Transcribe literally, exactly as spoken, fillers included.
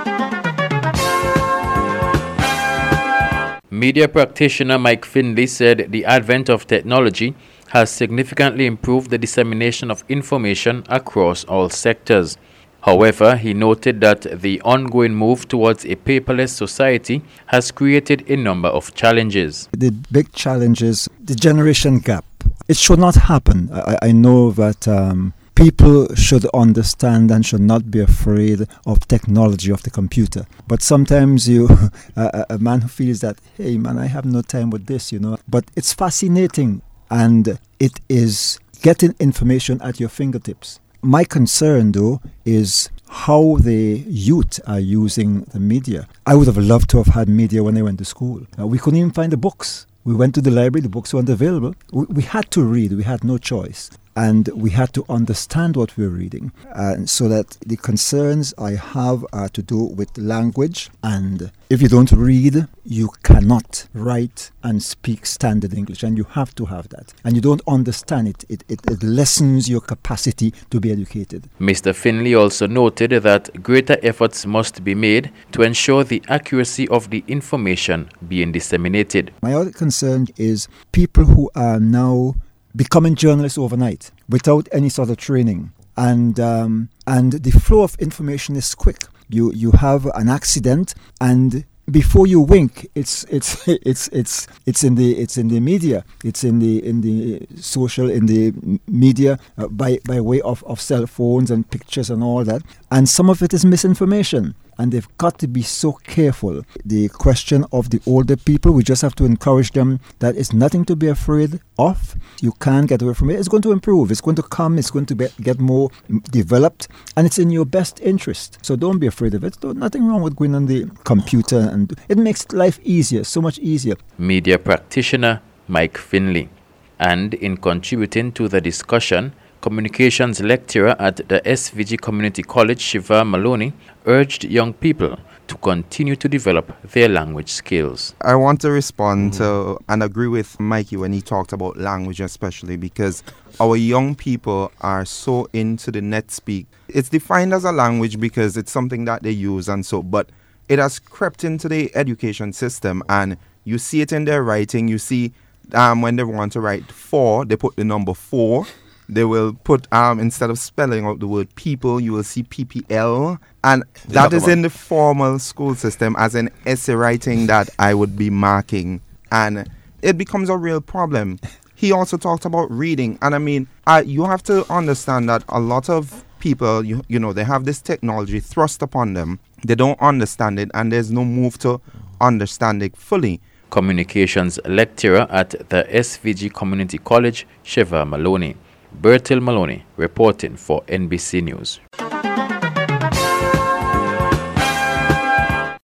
Media practitioner Mike Finley said the advent of technology has significantly improved the dissemination of information across all sectors. However, he noted that the ongoing move towards a paperless society has created a number of challenges. The big challenge is the generation gap. It should not happen. I, I know that um, people should understand and should not be afraid of technology, of the computer. But sometimes you, a, a man who feels that, hey man, I have no time with this, you know. But it's fascinating, and it is getting information at your fingertips. My concern, though, is how the youth are using the media. I would have loved to have had media when I went to school. Uh, we couldn't even find the books. We went to the library, the books weren't available. We, we had to read, we had no choice. And we had to understand what we were reading. And so that the concerns I have are to do with language. And if you don't read, you cannot write and speak standard English. And you have to have that. And you don't understand it. It, it, it lessens your capacity to be educated. Mister Finley also noted that greater efforts must be made to ensure the accuracy of the information being disseminated. My other concern is people who are now becoming journalists overnight without any sort of training, and um, and the flow of information is quick. You you have an accident, and before you wink, it's it's it's it's it's in the it's in the media, it's in the in the social in the media uh, by by way of, of cell phones and pictures and all that, and some of it is misinformation. And they've got to be so careful. The question of the older people, we just have to encourage them that it's nothing to be afraid of. You can't get away from it. It's going to improve. It's going to come. It's going to be, get more developed. And it's in your best interest. So don't be afraid of it. There's nothing wrong with going on the computer. And it makes life easier, so much easier. Media practitioner Mike Finley. And in contributing to the discussion, communications lecturer at the S V G Community College, Shiva Maloney, urged young people to continue to develop their language skills. I want to respond mm-hmm. to and agree with Mikey when he talked about language, especially because our young people are so into the net speak. It's defined as a language because it's something that they use and so, but it has crept into the education system, and you see it in their writing. You see um, when they want to write four, they put the number four. They will put, um, instead of spelling out the word people, you will see P P L. And that is in the formal school system as an essay writing that I would be marking. And it becomes a real problem. He also talked about reading. And I mean, uh, you have to understand that a lot of people, you, you know, they have this technology thrust upon them. They don't understand it, and there's no move to understand it fully. Communications lecturer at the S V G Community College, Shiva Maloney. Bertil Maloney reporting for N B C News.